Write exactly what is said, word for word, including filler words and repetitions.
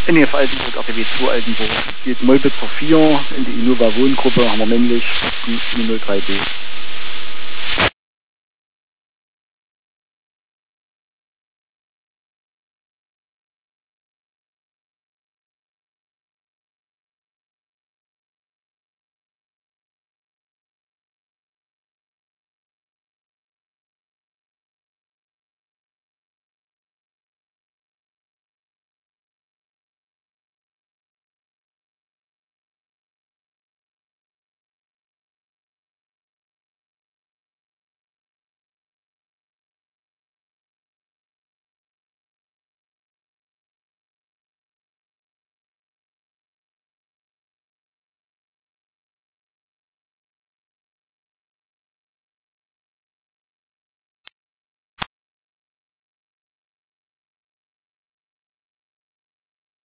N E F Altenburg, R T W zwei Altenburg. Geht Molpitzer vier in die Innova Wohngruppe, haben wir männlich, null drei B.